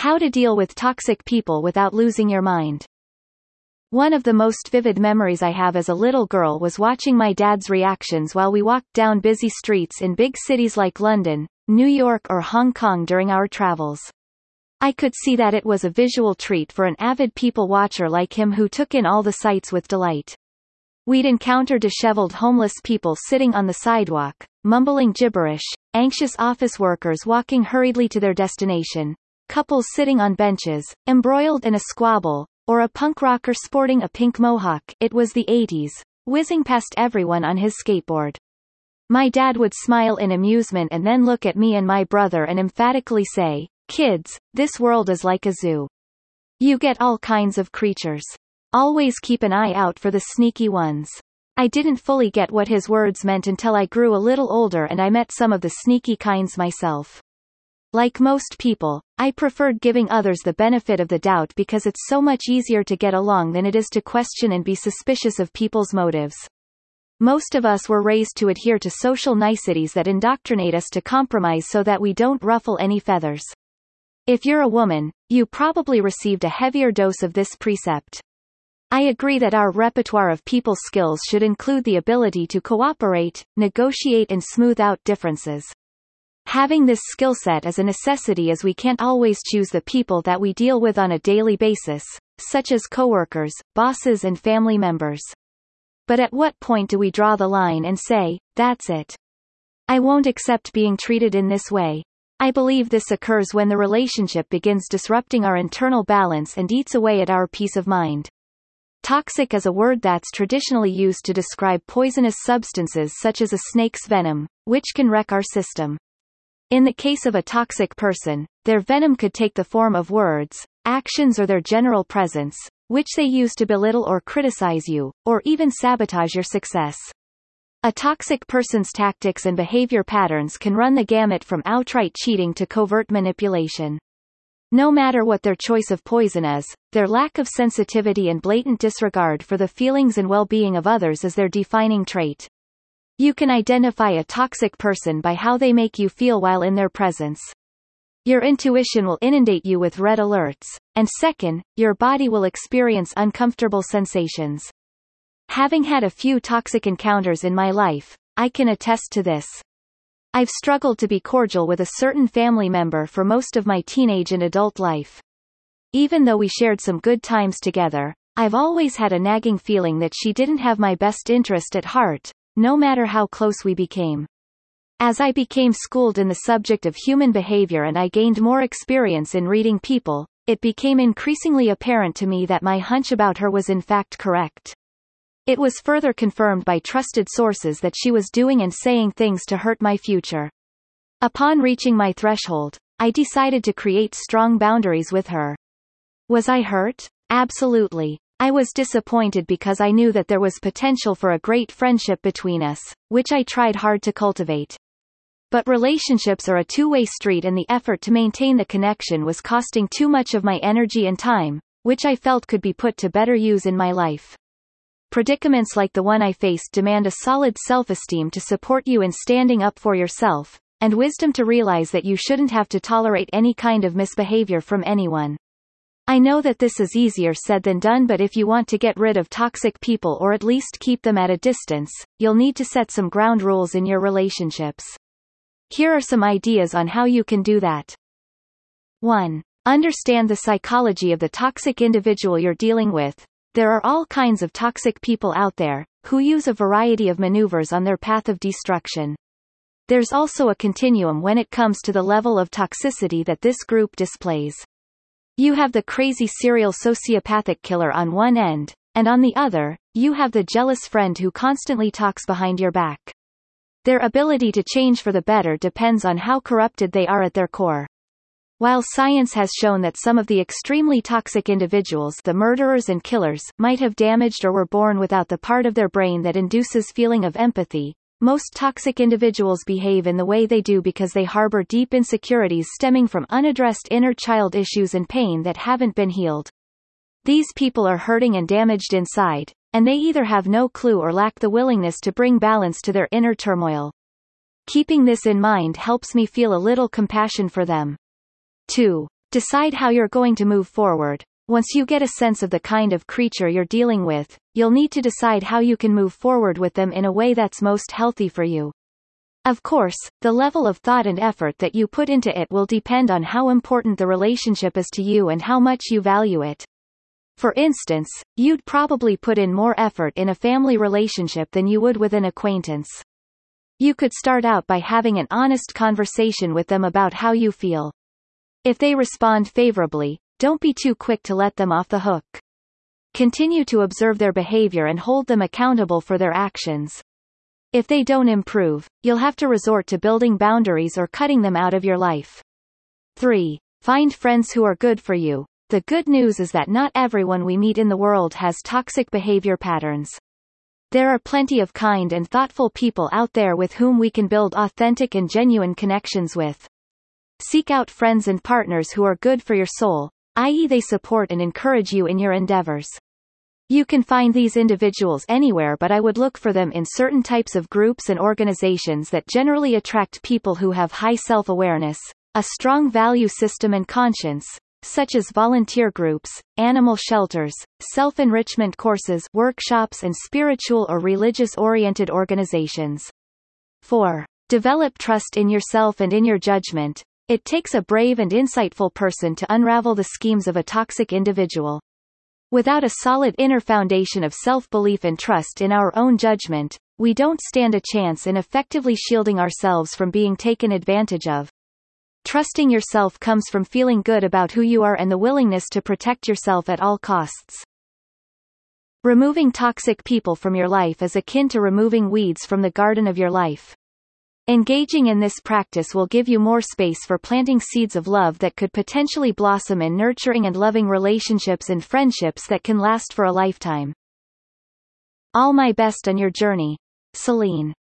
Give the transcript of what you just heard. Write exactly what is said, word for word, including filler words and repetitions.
How to deal with toxic people without losing your mind. One of the most vivid memories I have as a little girl was watching my dad's reactions while we walked down busy streets in big cities like London, New York or Hong Kong during our travels. I could see that it was a visual treat for an avid people watcher like him who took in all the sights with delight. We'd encounter disheveled homeless people sitting on the sidewalk, mumbling gibberish, anxious office workers walking hurriedly to their destination, couples sitting on benches, embroiled in a squabble, or a punk rocker sporting a pink mohawk, it was the eighties, whizzing past everyone on his skateboard. My dad would smile in amusement and then look at me and my brother and emphatically say, "Kids, this world is like a zoo. You get all kinds of creatures. Always keep an eye out for the sneaky ones." I didn't fully get what his words meant until I grew a little older and I met some of the sneaky kinds myself. Like most people, I preferred giving others the benefit of the doubt because it's so much easier to get along than it is to question and be suspicious of people's motives. Most of us were raised to adhere to social niceties that indoctrinate us to compromise so that we don't ruffle any feathers. If you're a woman, you probably received a heavier dose of this precept. I agree that our repertoire of people skills should include the ability to cooperate, negotiate and smooth out differences. Having this skill set is a necessity as we can't always choose the people that we deal with on a daily basis, such as coworkers, bosses and family members. But at what point do we draw the line and say, "That's it. I won't accept being treated in this way"? I believe this occurs when the relationship begins disrupting our internal balance and eats away at our peace of mind. Toxic is a word that's traditionally used to describe poisonous substances such as a snake's venom, which can wreck our system. In the case of a toxic person, their venom could take the form of words, actions or their general presence, which they use to belittle or criticize you, or even sabotage your success. A toxic person's tactics and behavior patterns can run the gamut from outright cheating to covert manipulation. No matter what their choice of poison is, their lack of sensitivity and blatant disregard for the feelings and well-being of others is their defining trait. You can identify a toxic person by how they make you feel while in their presence. Your intuition will inundate you with red alerts, and second, your body will experience uncomfortable sensations. Having had a few toxic encounters in my life, I can attest to this. I've struggled to be cordial with a certain family member for most of my teenage and adult life. Even though we shared some good times together, I've always had a nagging feeling that she didn't have my best interest at heart, no matter how close we became. As I became schooled in the subject of human behavior and I gained more experience in reading people, it became increasingly apparent to me that my hunch about her was in fact correct. It was further confirmed by trusted sources that she was doing and saying things to hurt my future. Upon reaching my threshold, I decided to create strong boundaries with her. Was I hurt? Absolutely. I was disappointed because I knew that there was potential for a great friendship between us, which I tried hard to cultivate. But relationships are a two-way street and the effort to maintain the connection was costing too much of my energy and time, which I felt could be put to better use in my life. Predicaments like the one I faced demand a solid self-esteem to support you in standing up for yourself, and wisdom to realize that you shouldn't have to tolerate any kind of misbehavior from anyone. I know that this is easier said than done, but if you want to get rid of toxic people or at least keep them at a distance, you'll need to set some ground rules in your relationships. Here are some ideas on how you can do that. one. Understand the psychology of the toxic individual you're dealing with. There are all kinds of toxic people out there, who use a variety of maneuvers on their path of destruction. There's also a continuum when it comes to the level of toxicity that this group displays. You have the crazy serial sociopathic killer on one end, and on the other, you have the jealous friend who constantly talks behind your back. Their ability to change for the better depends on how corrupted they are at their core. While science has shown that some of the extremely toxic individuals, the murderers and killers, might have damaged or were born without the part of their brain that induces feeling of empathy, most toxic individuals behave in the way they do because they harbor deep insecurities stemming from unaddressed inner child issues and pain that haven't been healed. These people are hurting and damaged inside, and they either have no clue or lack the willingness to bring balance to their inner turmoil. Keeping this in mind helps me feel a little compassion for them. two. Decide how you're going to move forward. Once you get a sense of the kind of creature you're dealing with, you'll need to decide how you can move forward with them in a way that's most healthy for you. Of course, the level of thought and effort that you put into it will depend on how important the relationship is to you and how much you value it. For instance, you'd probably put in more effort in a family relationship than you would with an acquaintance. You could start out by having an honest conversation with them about how you feel. If they respond favorably, don't be too quick to let them off the hook. Continue to observe their behavior and hold them accountable for their actions. If they don't improve, you'll have to resort to building boundaries or cutting them out of your life. three. Find friends who are good for you. The good news is that not everyone we meet in the world has toxic behavior patterns. There are plenty of kind and thoughtful people out there with whom we can build authentic and genuine connections with. Seek out friends and partners who are good for your soul, that is they support and encourage you in your endeavors. You can find these individuals anywhere, but I would look for them in certain types of groups and organizations that generally attract people who have high self-awareness, a strong value system and conscience, such as volunteer groups, animal shelters, self-enrichment courses, workshops, and spiritual or religious-oriented organizations. four. Develop trust in yourself and in your judgment. It takes a brave and insightful person to unravel the schemes of a toxic individual. Without a solid inner foundation of self-belief and trust in our own judgment, we don't stand a chance in effectively shielding ourselves from being taken advantage of. Trusting yourself comes from feeling good about who you are and the willingness to protect yourself at all costs. Removing toxic people from your life is akin to removing weeds from the garden of your life. Engaging in this practice will give you more space for planting seeds of love that could potentially blossom in nurturing and loving relationships and friendships that can last for a lifetime. All my best on your journey. Celine.